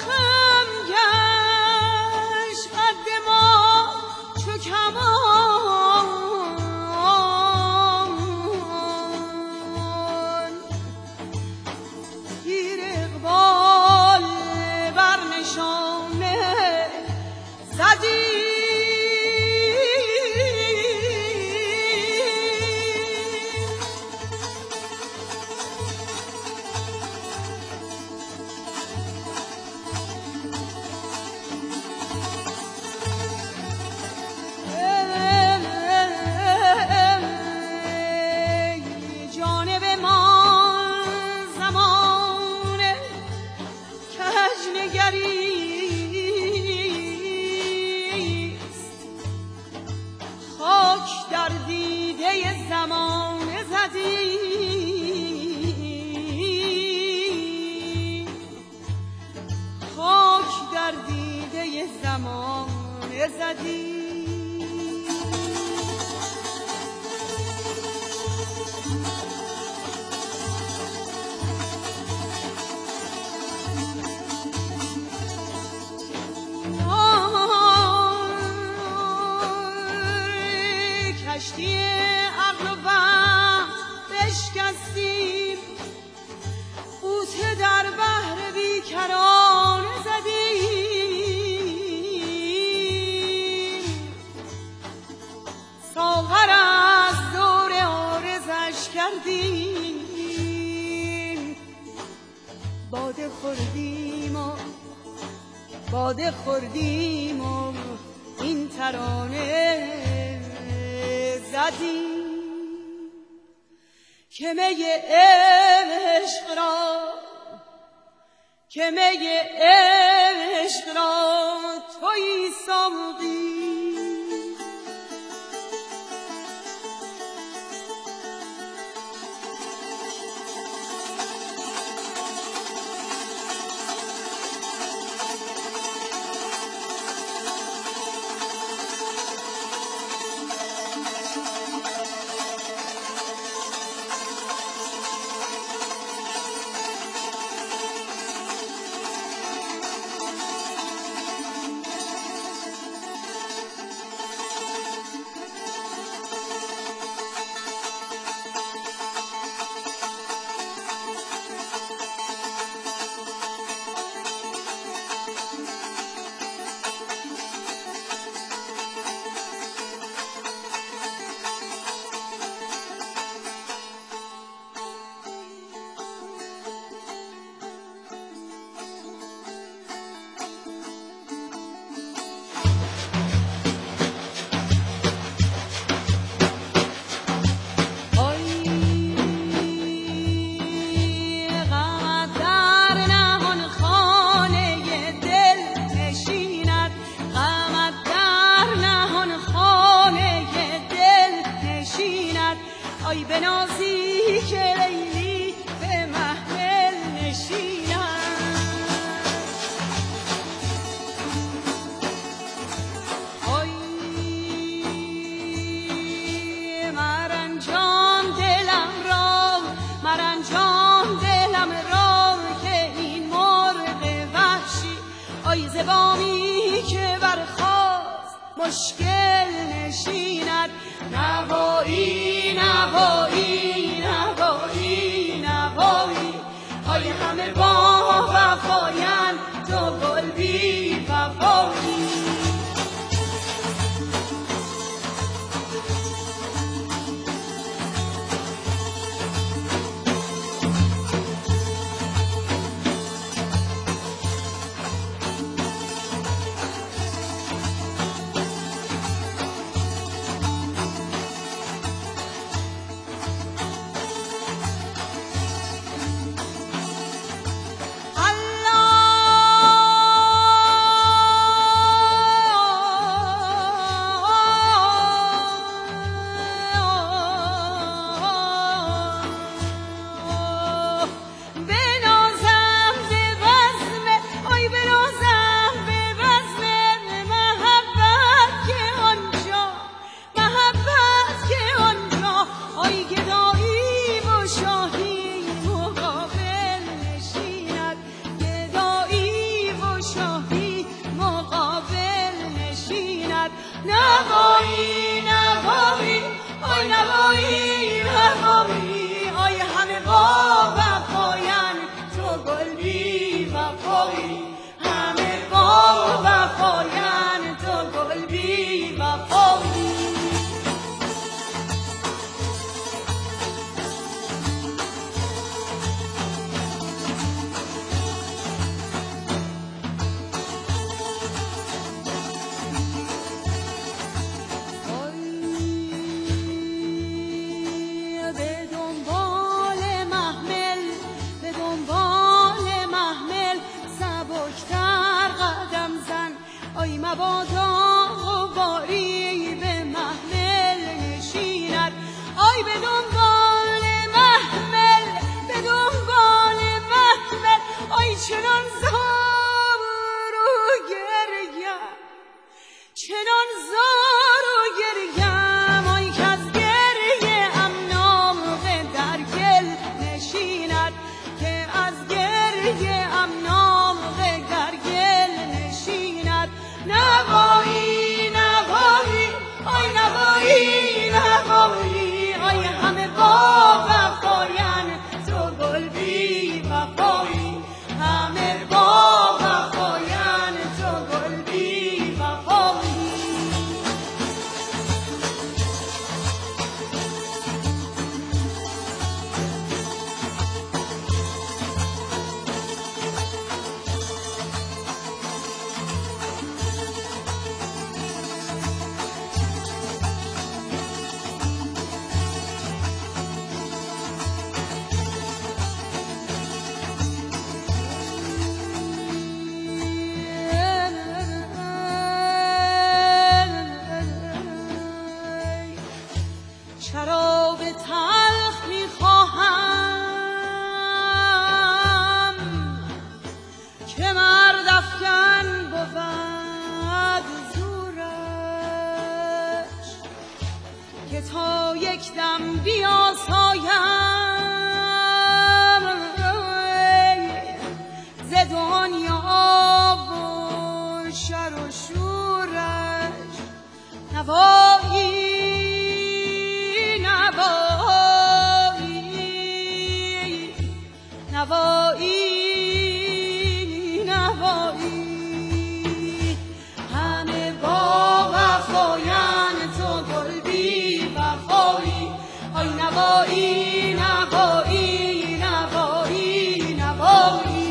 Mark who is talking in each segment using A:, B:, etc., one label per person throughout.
A: خم گشت قد ما چو کمان گیر اقبال بر نشانه زدی کشتی عقل و وهم بشکستیم غوطه در بحر بیکرانه زدیم ساغر از دور عارضش کردیم باده خوردیم و این ترانه زدیم که می عشق را تویی ساقی آی بنازی که لیلی به محمل نشینم آی مرنجان دلم را که این مرغ وحشی آی زبامی که برخاست مشکل نشیند نوایی نوایی نوایی نوایی های همه با وفاین تو گل بی وفایی نوایی نوایی آی نوایی نوایی آی همه با وفاین تو گل بی وفایی همه با وفاین تو گل بی وفایی مبادا غباری به محمل نشیند آی به دنبال محمل به دنبال محمل آی چنان زار و گریم چنان زار و گریم آی که از گریه ام نامه در گل نشیند که از گریه ام نامه در گل نشیند نوایی نوایی آی نوایی نوایی آی همه با وفاین تو گل بی وفایی همه با وفاین تو گل بی وفایی شراب تلخ میخواهم که مرد افکن بود زورش که تا یک دم بیاسایم ز دنیا و شر و شورش نوایی نوایی نوایی همه با وفاین تو گل بی وفایی آی نوایی نوایی نوایی نوایی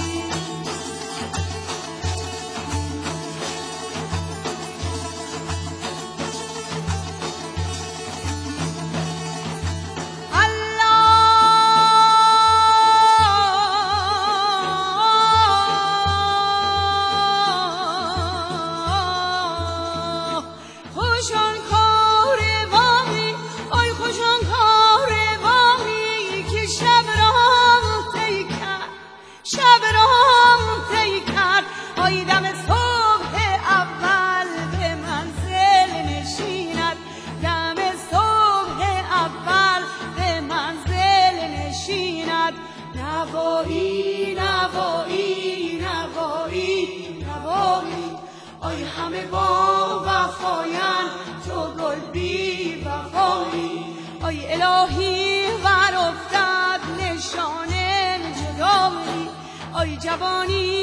A: نوایی نوایی نوایی نوایی آی همه با وفاین تو گل بی وفایی آی الهی ور افتد نشانه جدایی آی جوانی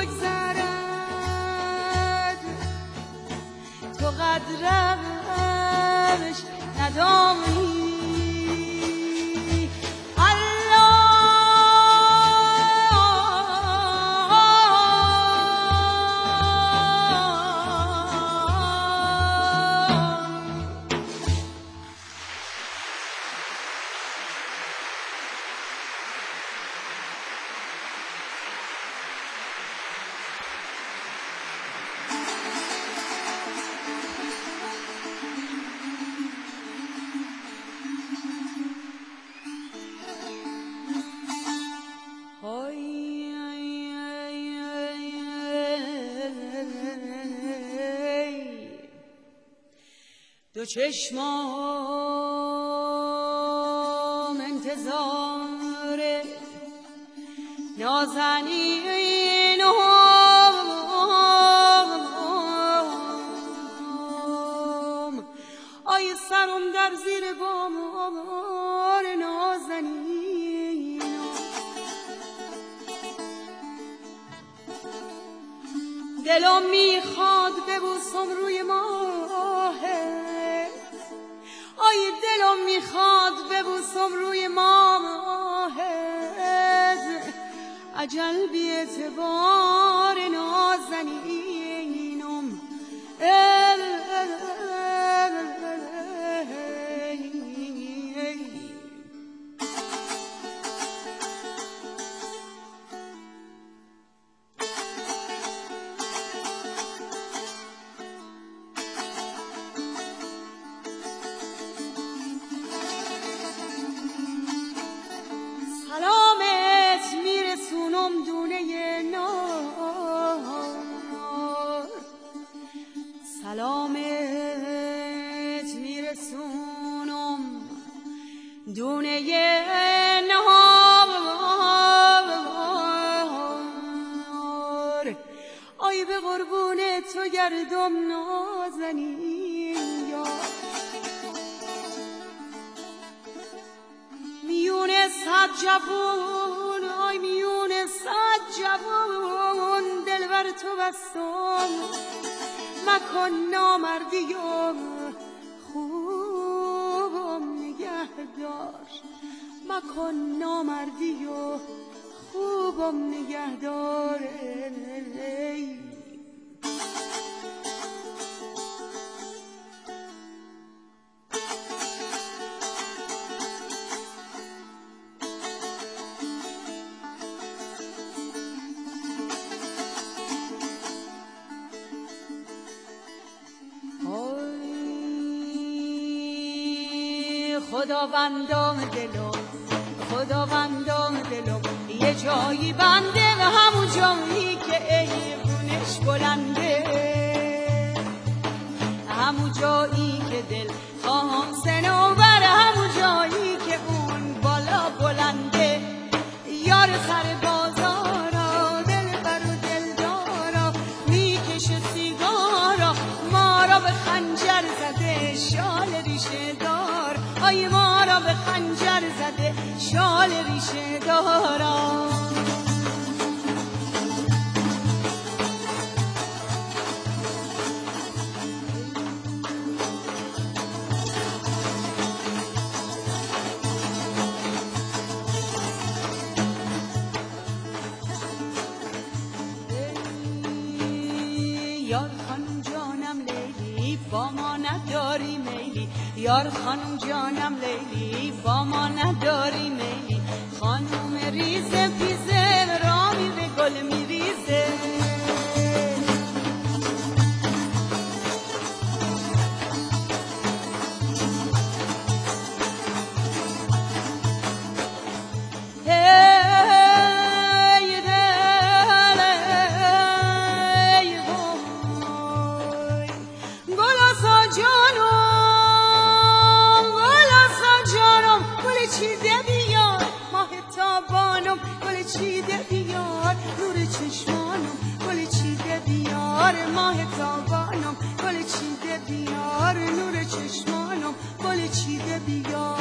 A: بگذرد تو قدرش ندانی دو چشمام انتظار نازنین دلم میخواد ببوسم روی ماهت، آی دلم میخواد ببوسم روی ماهت، عجل بی اعتبار نازنینم. سلامت میرسونم دونه نار، سلامت میرسونم دونه نار، آی به قربون تو گردم نازنین یار. میونه صد جوون، آی میونه صد جوون، دلبر تو بستم مکن نامردیم، خوبم نگهدار، مکن نامردی و خوبم نگهدار. خداوندم دلم، خداوندم دلم، یه جایی بنده و همون جایی که ایوونش بلنده، همون جایی که دل خواهم صنوبر، همون جایی که اون بالا بلنده. یار سر بازارا، دلبر و دلدارا، میکشه سیگارا، ما را به خنجر زده شال ریشه دار، آی ما را به خنجر زده شال ریشه دارا. یار خانم جانم لیلی با ما نداری میلی، یار خانم جانم لیلی با ما نداری میلی، خانم ریزه پیزه رامی به گل میریزه. ماه تابانم گل چیده بیار، نور چشمانم گل چیده بیار.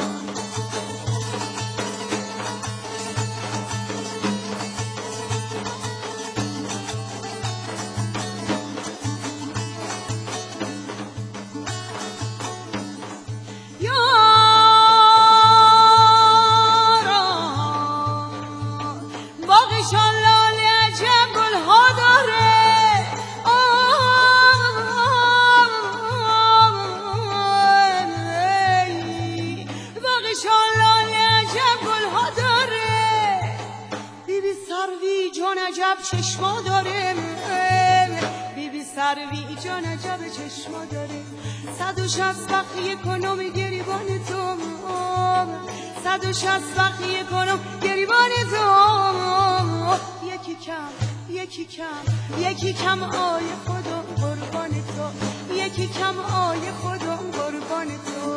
A: چشما داره بی بی سروی جان عجب چشما داره، 160 بخیه کنم گریبان تو، 160 بخیه کنم گریبان تو. یکی کم یکی کم یکی کم آی خودم قربان تو، یکی کم آی خودم قربان تو.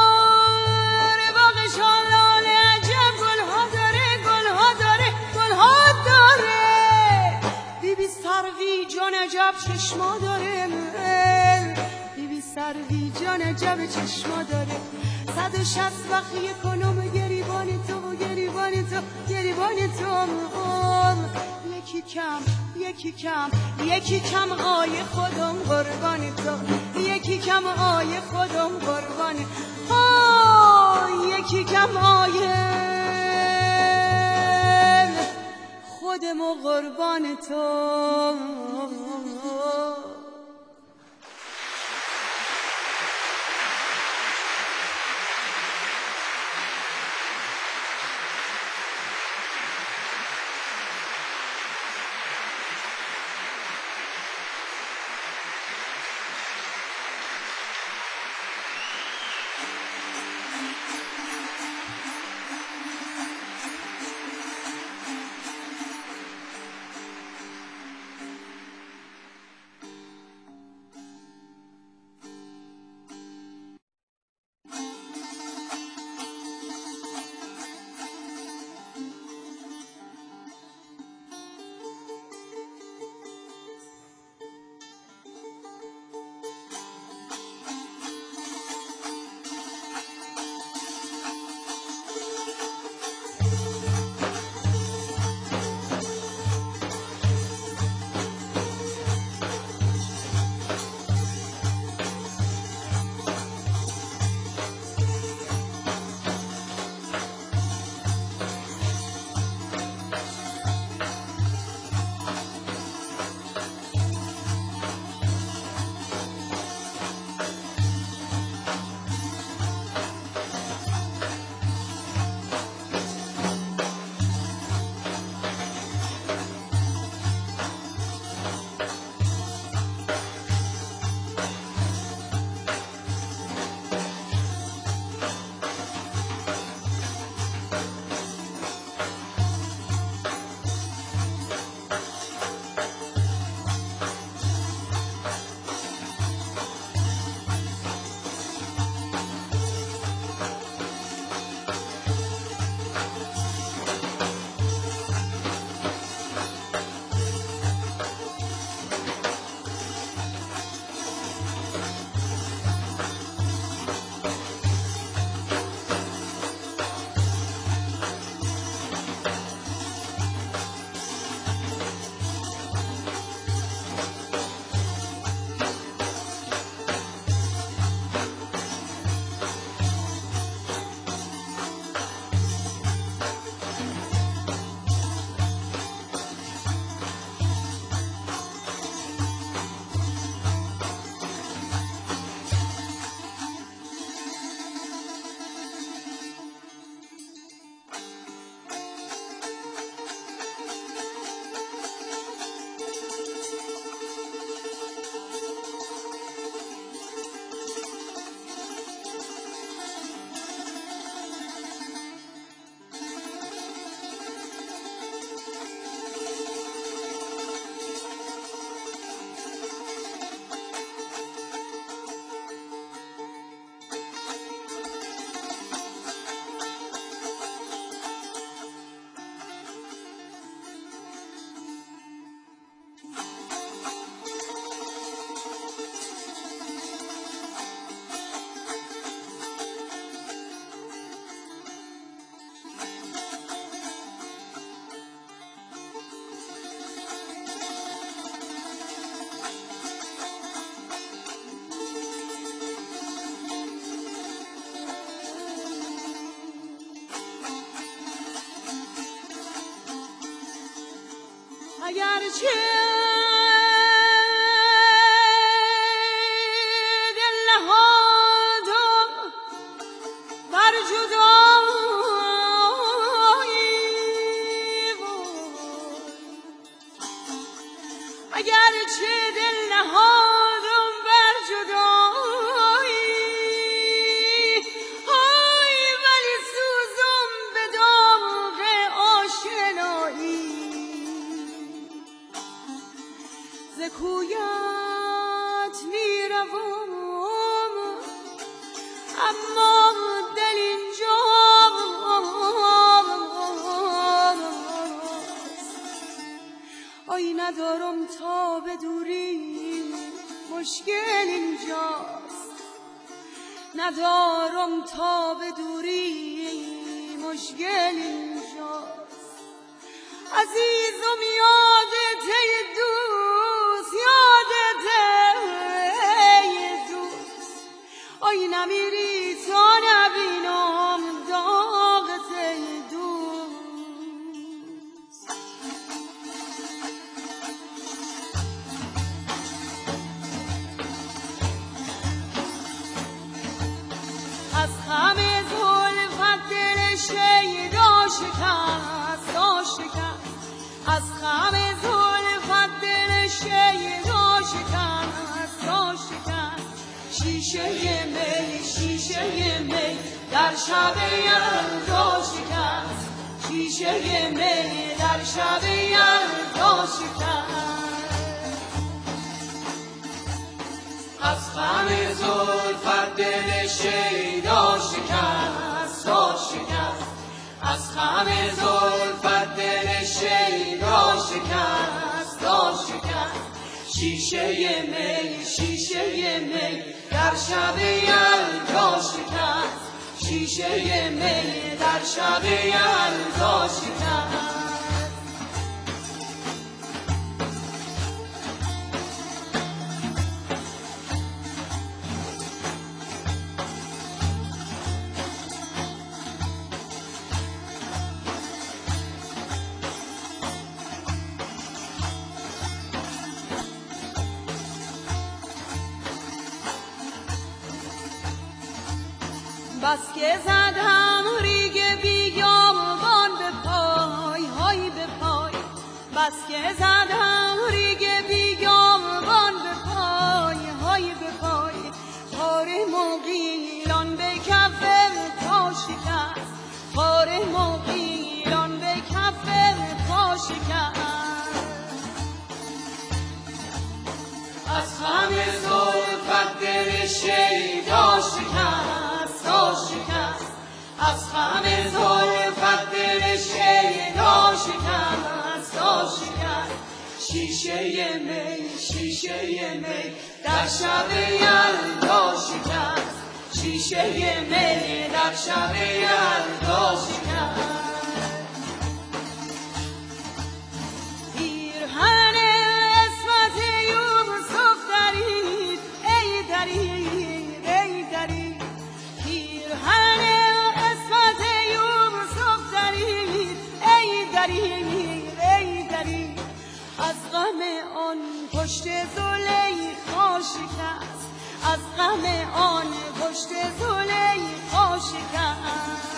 A: گلها چشما داره، بی سر بی جان عجب چشما داره. 160 وقت کنم گریبان تو و گریبان تو گریبان تو. یکی کم یکی کم یکی کم آی خودم قربان تو، یکی کم آی خودم قربان. یکی کم آی خودم و قربان تو. اگرچه دل نهادم بر جدایی بود، اگرچه دل نهادم بر جدایی، ولی سوزم به داغ آشنایی. ز کویت میروم اما دل اینجا، وای ندارم تا به دوری، مشکل اینجاست. ندارم تا به دوری، مشکل اینجاست. عزیزم یادت ای دوست، یادت ای دوست. آی نمیری تا نبینم داغت ای دوست. از همه زلفت دل شیدا شکست، شکست. از همه زلفت دل شیدا شکست، شکست. شیشه می، شیشه می در شب یلدا شکست. شیشه می در شب یلدا شکست. از غم زلفت دل شیدا شکست، شکست. از غم زلفت دل شیدا شکست، شکست. شیشه می، شیشه می در شب یلدا شکست. شیشه می در شب یلدا شکست. بس که زدم ریگ بیابان به پای، های به پای. بس که زدم ریگ بیابان به پای، های به پای. خار مغیلان به کف پا شکست، خار مغیلان به کف پا شکست. از همه زلفت دل شیدا شکست، شکست. از همه زلفت دل شیدا شکست، شکست. شیشه می، شیشه می در شب یلدا شکست. شیشه می در شب یلدا شکست. پیرهن عصمت یوسف درید، ای درید، ای درید. پیرهن عصمت یوسف درید، ای درید، ای درید. از غم آن پشت زلیخا شکست، از غم آن پشت زلیخا شکست.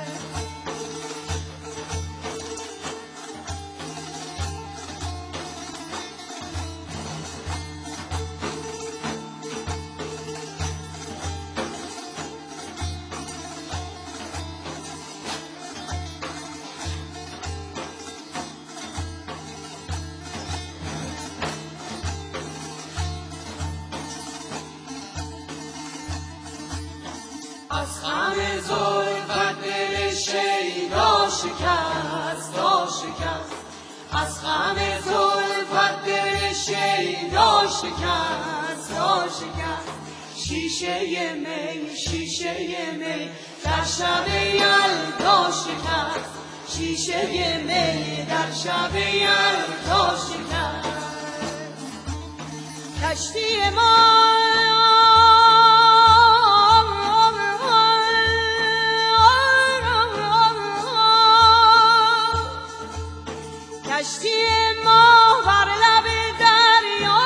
A: از غم زلفت دل شیدا شکست، شکست. از غم زلفت دل شیدا شکست، شکست. شیشه می، شیشه می در شب یلدا شکست. شیشه می در شب یلدا شکست. کشتی ما کشتی ما بر لب دریا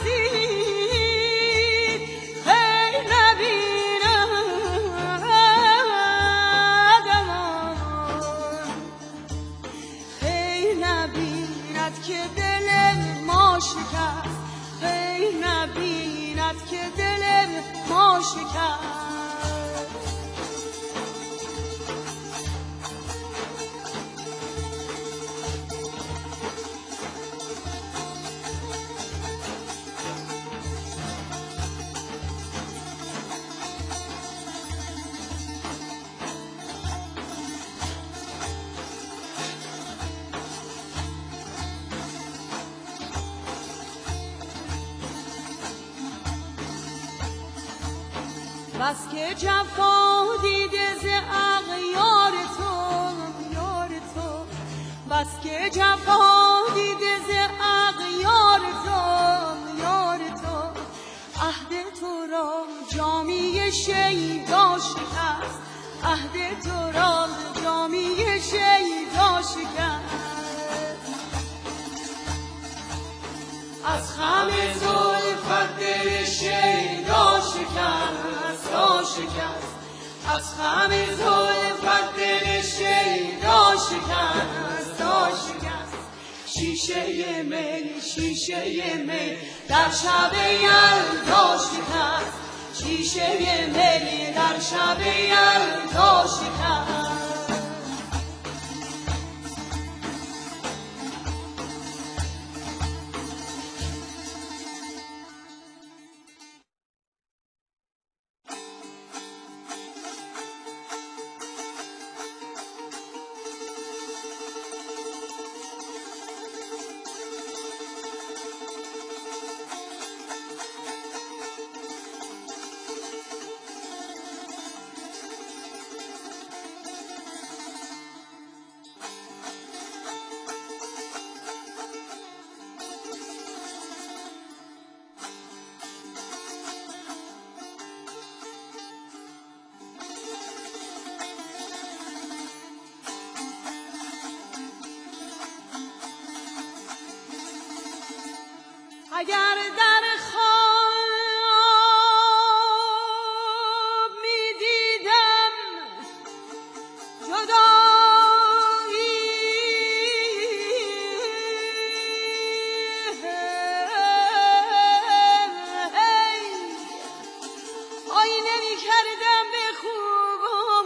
A: رسید. خیر نبیند خیر نبیند که دل ما شکست. خیر نبیند که دل ما شکست. بس که جفا دیده ز اغیار تو یار تو، بس که جفا دیده ز اغیار تو یار تو. عهد تو را جامی شیدا شکست، عهد تو را جامی شیدا شکست. از خم زلفت دل شیدا شکست شکست، از خم زلفت دل شیدا شکست شکست. شیشه می در شب یلدا شکست، شیشه می در شب یلدا شکست. اگر در خواب می دیدم جدایی، آینه می کردم به خوبان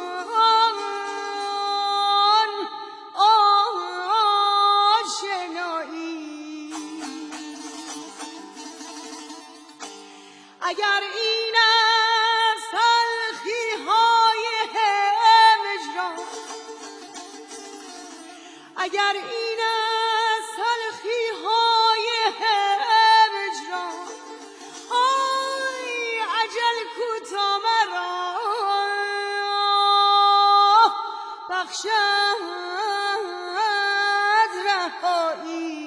A: آشنایی. اگر این است تلخی های هجران، اگر این است تلخی های هجران، آی عجل کو تا مرا بخشد رهایی.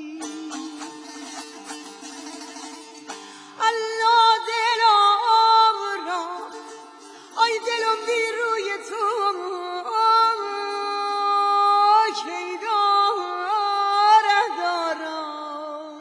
A: دلم بی روی تو کی دارد دارم.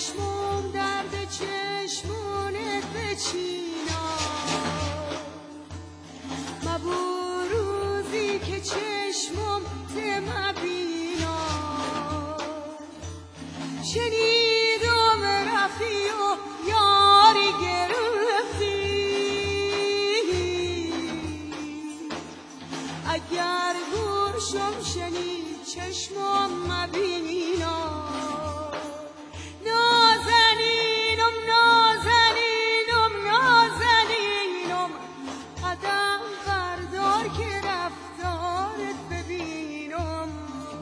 A: چشمم درد چشمونت بچینا مبو روزی که چشمم ته مبینا شنیدم رفی و یاری گرفتی اگر گوشم شنید چشمم مبینا نازنینم نازنینم نازنینم قدم بردار که رفتارت ببینم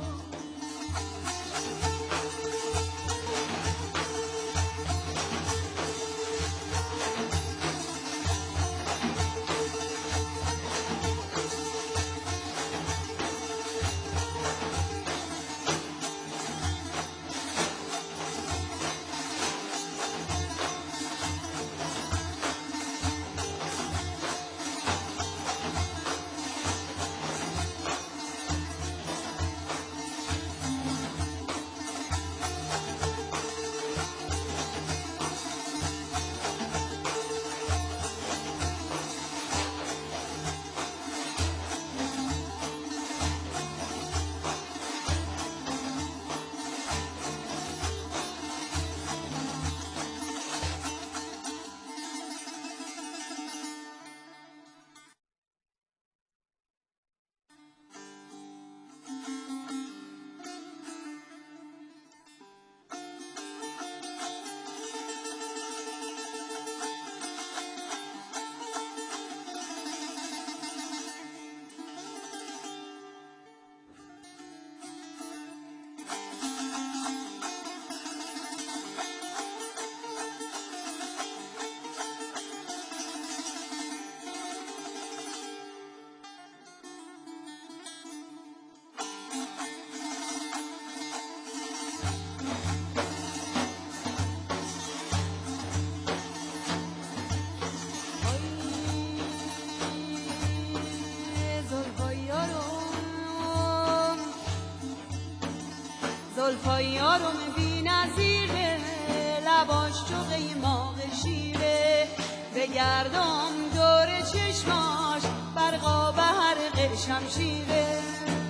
A: زلفای یارم بی نظیره لباش چوغه ماغ شیره بگردم دور چشماش برقا به حرق شمشیره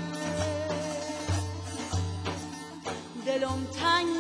A: دلم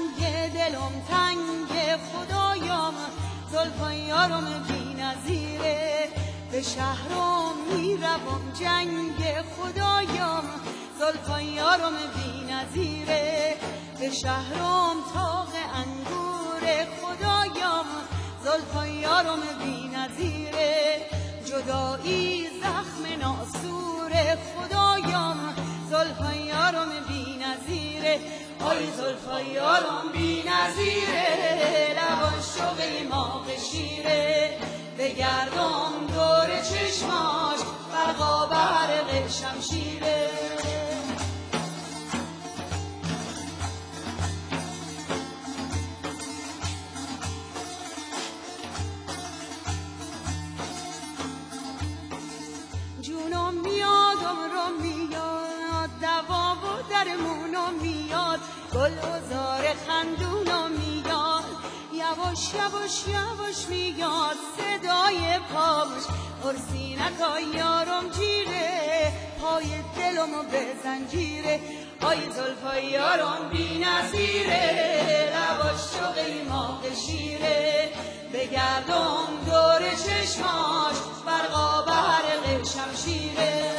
A: تنگ خدایم زلفای یارم بی نظیره به شهرم میروم جنگ خدایم زلفای یارم بی نظیره به شهرم تاق انگور خدایم زلفای یارم بی نظیره جدایی زخم ناسور خدایم زلفای یارم بی نظیره آی زلفای یارم بی نظیره لباش شوقی ماغ شیره بگردم دور چشماش برقا به حرق شمشیره جونم میادم رو میاد دوا و درمونم میاد گل و زار خندونم میاد یواش یواش یواش میاد صدای پاش ارسینکای یارم جیره پای دلمو به زنجیره آی زلفای یارم بی نظیره لباش شوقی ماغ شیره بگردم دور چشماش برقا به حرق شمشیره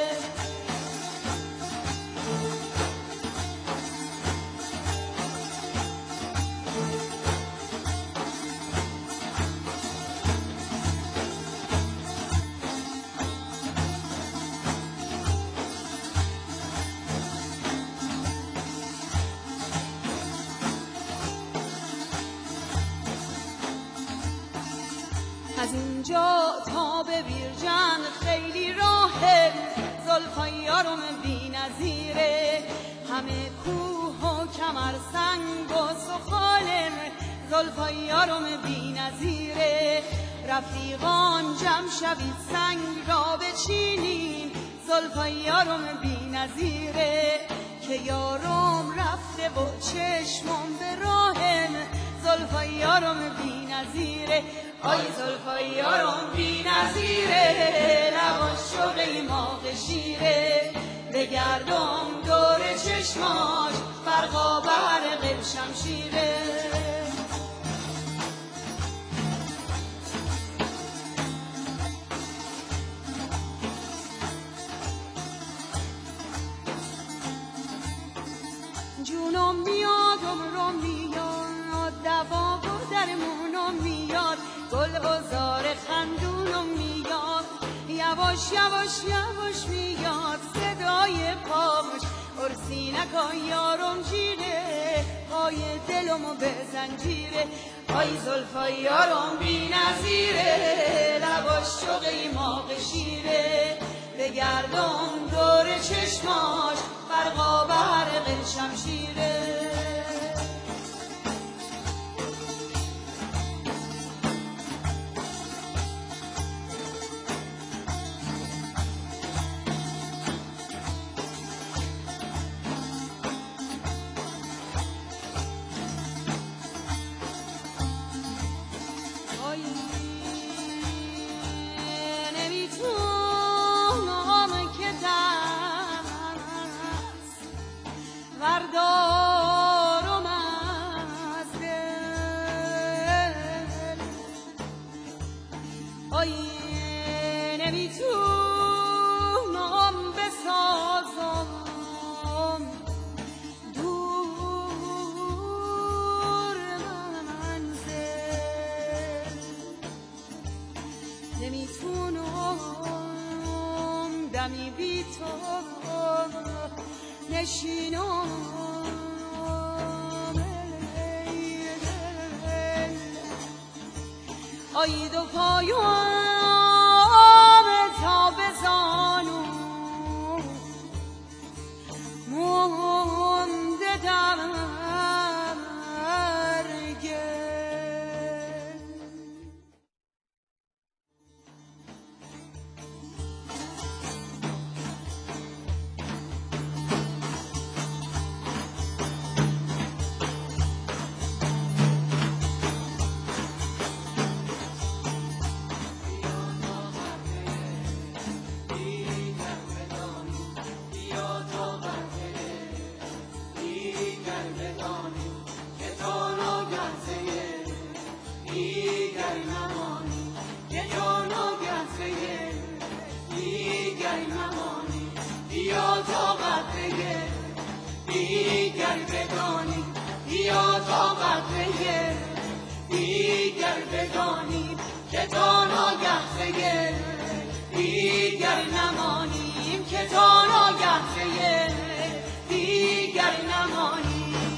A: از اینجا تا به بیرجند خیلی راهه زلفای یارم بی نظیره همه کوه و کمر سنگ و سخالم زلفای یارم بی نظیره رفیقان جمع شوید سنگ را بچینیم زلفای یارم بی نظیره که یارم رفته و چشمم به راهم زلفای یارم بی نظیره، آی زلفای یارم بی نظیره، لباش شوقی ماغ شیره، بگردم دور چشماش برقا برق شمشیره. جونم میاد عمرم میاد، دوا و درمونم میاد، گل و زار خندونم میاد، یواش یواش یواش میاد صدای پاش، ارسینکا یارم جیره، پای دلمو به زنجیره، آی زلفای یارم بی نظیره، لباش شوقی ماغ شیره، بگردم دور چشماش برقا برق شمشیره. بردارم از دل، آی نمیتونم بسازم دور منزل، نمیتونم دمی بی تو نشینم، آی دو پایم تا بزانم مونده در گل. یا طاقت دیگر بدانی، یا طاقت دیگر بدانی، که تا ناگه دیگر نمانیم، که تا ناگه دیگر نمانیم.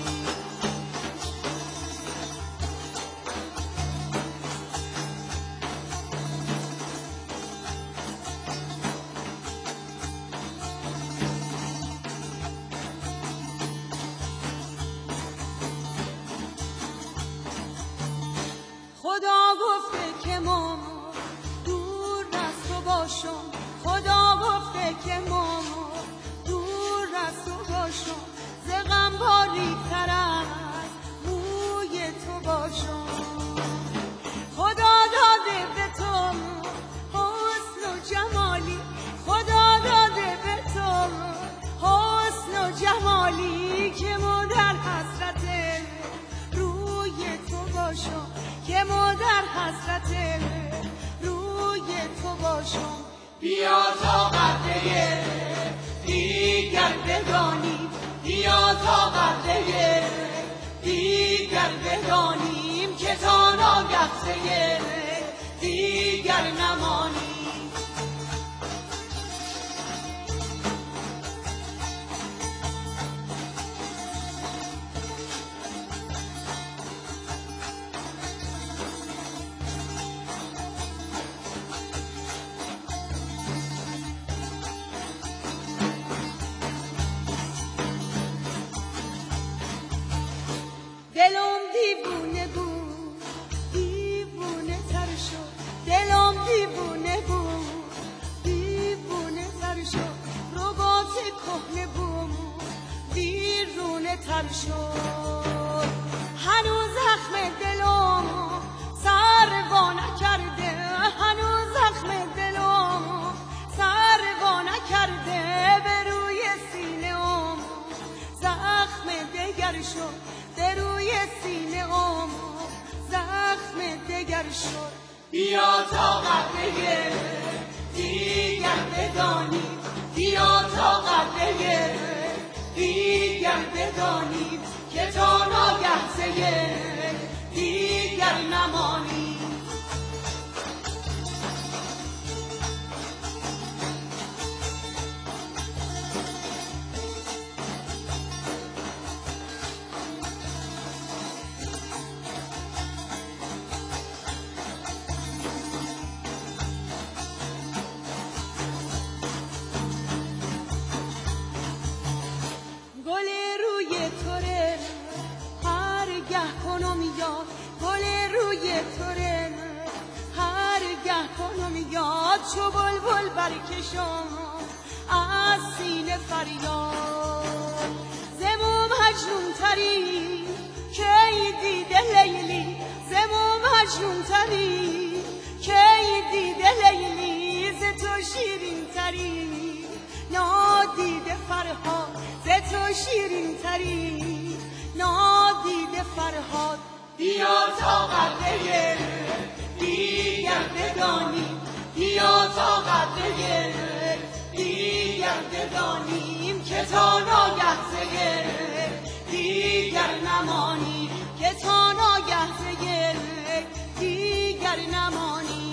A: خدا گفته که ما دور از تو باشم، خدا گفته که ما دور از تو باشم، ز غم باریک‌تر از موی تو باشم، خدا داده به تو حسن و جمالی، خدا داده به تو حسن و جمالی، که ما در حسرت روی تو باشم، که ما در حسرت روی تو باشم. بیا تا قطره دیگر بدانیم، بیا تا قطره دیگر بدانیم، که تا ناگه دیگر نمانیم. دلم دیوونه بود، دیوونه تر شد، دلم دیوونه بود، دیوونه تر شد، رباط کهنه بود، بیرونه تر شد، هنوز زخم دل بدانیم که تا ناگه زیر دیگر نمانی. چو بلبل برکشان از سینه فریاد زمو مجنون تری کی دیده لیلی، زمو مجنون تری کی دیده لیلی، ز تو شیرین تری نادیده فرهاد، ز تو شیرین تری نادیده فرهاد. بیا تا قدر دیگر بدانیم، بیا تا قدر دیگر بدانیم که تا ناگه زگر دیگر نمانیم، که تا ناگه زگر دیگر نمانیم.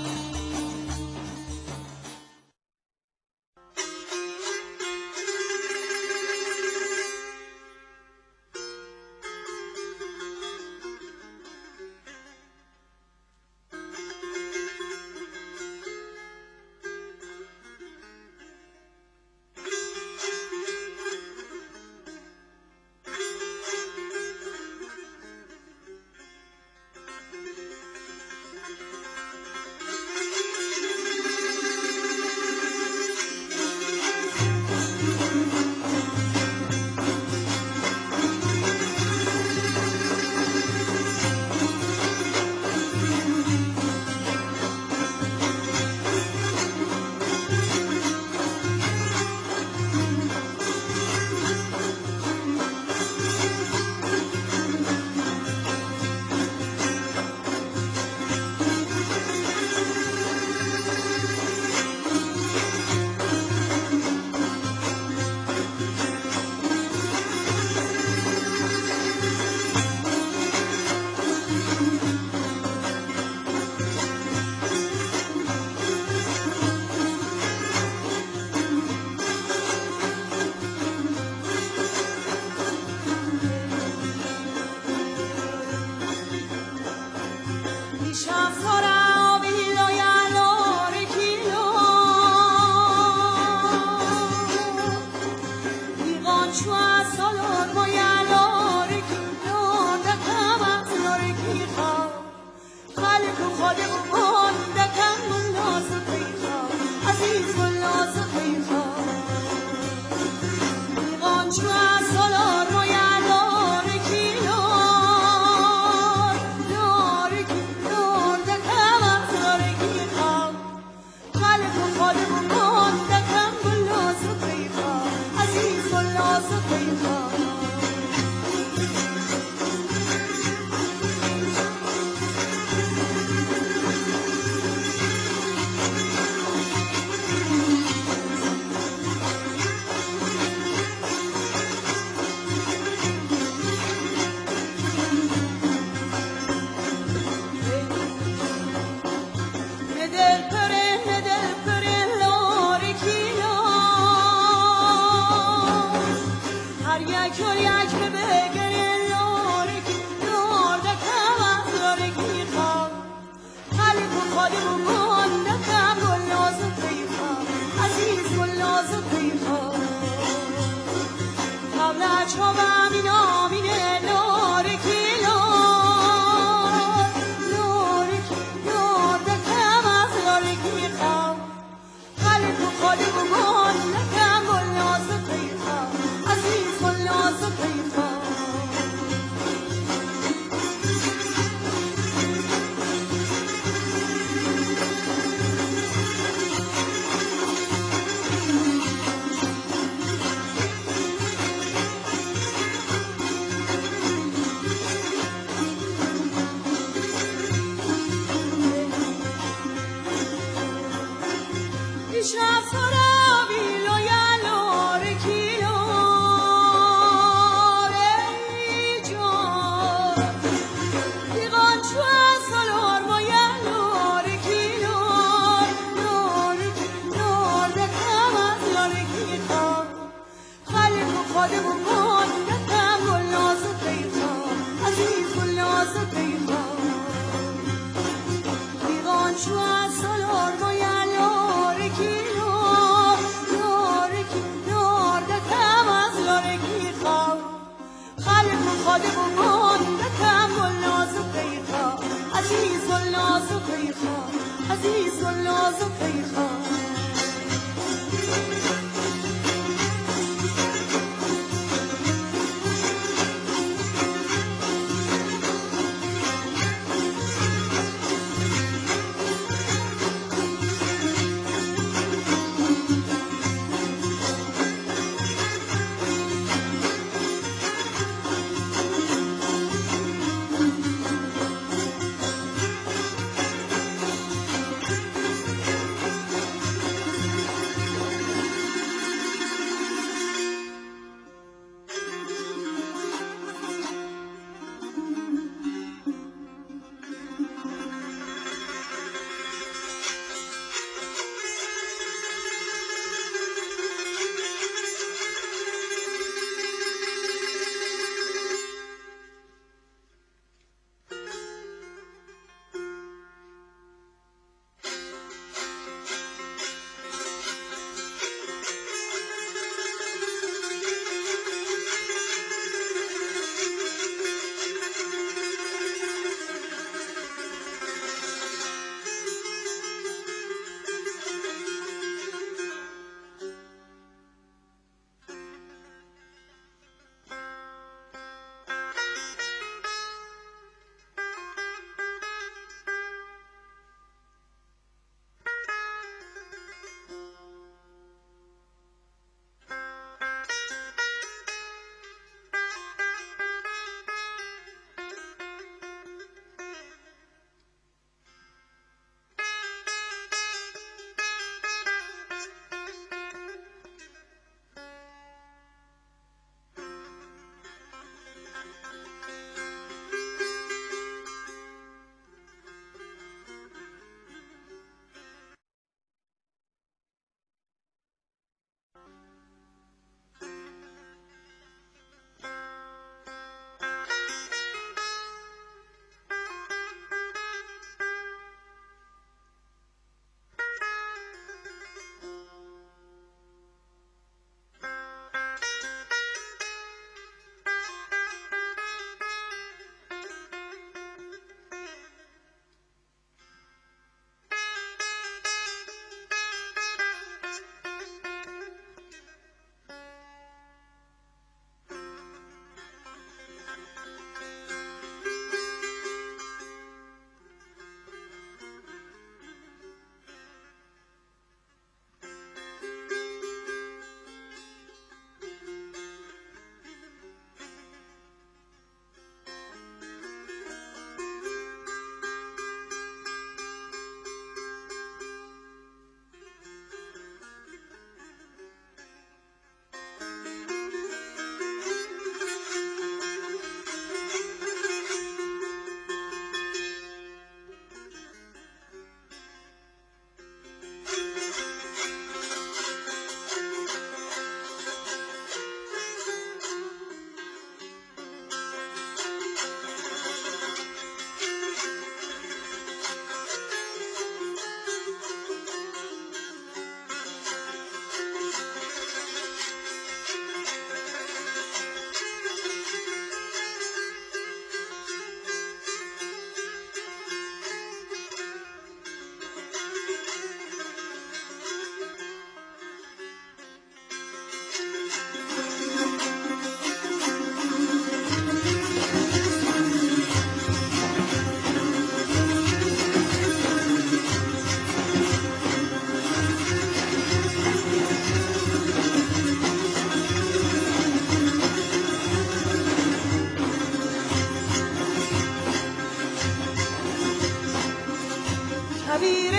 A: کبیر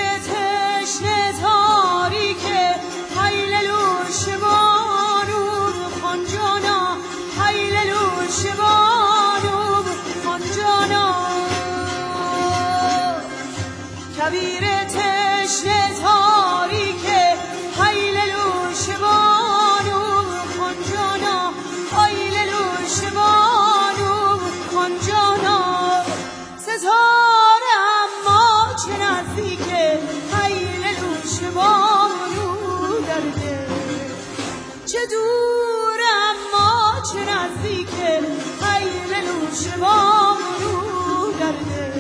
A: تشنه تاریک حیللوش بانو خانجانا حیللوش بانو خانجانا کبیر تشنه تاریک حیللوش بانو خانجانا حیللوش بانو خانجانا ستاره اما چه نزدیکه حیللوش بانو درده چه دور اما چه نزدیکه حیللوش بانو درده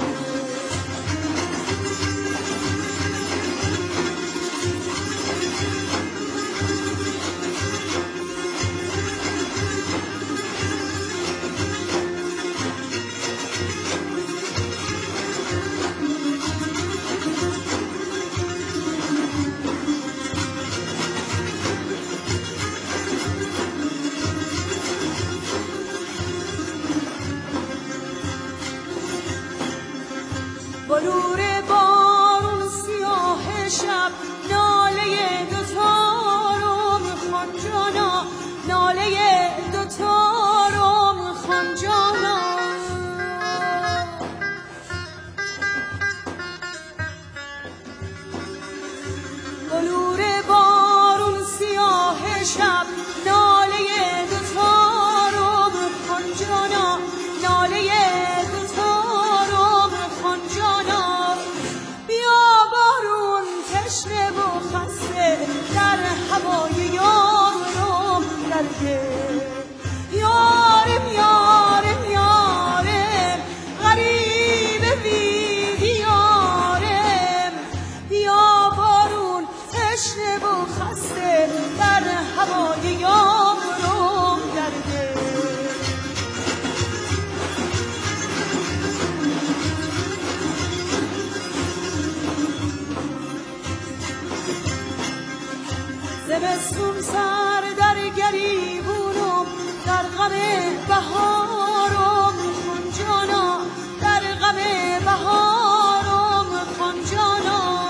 A: زمستون سر در گریبونم در غم بهارم خون جانا در غم بهارم خون جانا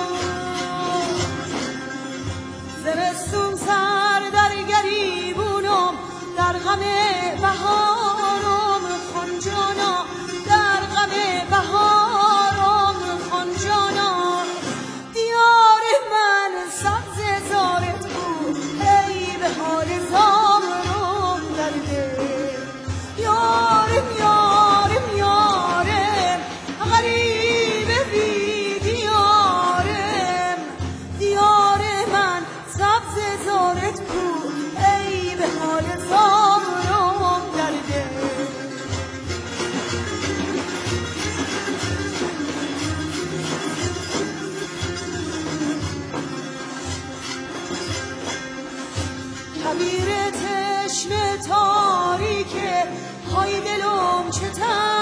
A: زمستون سر در گریبونم در غم بهارم خون جانا در غم بهارم خون جانا دیار من سبز زارت بود ای به حال زارم در دل یارم یارم یارم غریب بی دیارم دیار من سبز زارت بود ای به حال زارم در دل کبیر چشم تاریکه های دلم چه